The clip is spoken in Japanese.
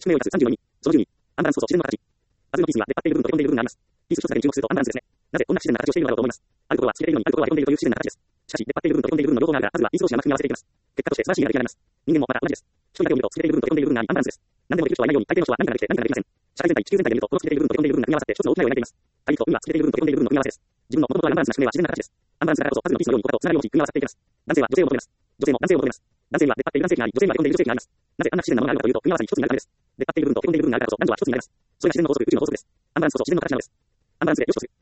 宿命を出す34人。その10人。アンバランスこそ自然の形。パズルのピースには出っ張っている部分と読んでいる部分があります。ピース一つだけに注目するとアンバランスですね。なぜこんな不自然な形をしているのだろうと思います。あることは知れているのにあることは読んでいるという不自然な形です。しかし、出っ張っている部分と読んでいる部分の両方があるが、パズルはピース同士がうまく組み合わせていきます。結果として素晴らしいが出来上がります。人間もまた同じです。人だけを見ると知れている部分と読んでいる部分がありアンバランスです。何でもできる人はいないように、大抵の人は何かができて何かができません。社会全体、地球全体で見ると、この知れている部分と読んでいる部分が組み合わさって一つの大きなを描いています。大陸と海は知れている部分と読んでいる部分の組み合わせです。自分の元々あるアンバランスな宿命は自然な形です。アンバランスだからこそパズルのピースのように他とつながるように組み合わさっていきます。男性は女性を求めます。女性も男性を求めます。男性には出っ張っている男性器があり、女性には読んでいる女性器があります。なぜあんな不自然なものがあるのかというと、組み合わさに一つになるためです。出っ張っている部分と読んでいる部分があるからこそ男女は一つになります。それが自然の法則、宇宙の法則です。アンバランスこそ自然の形なのです。アンバランスで良しとする。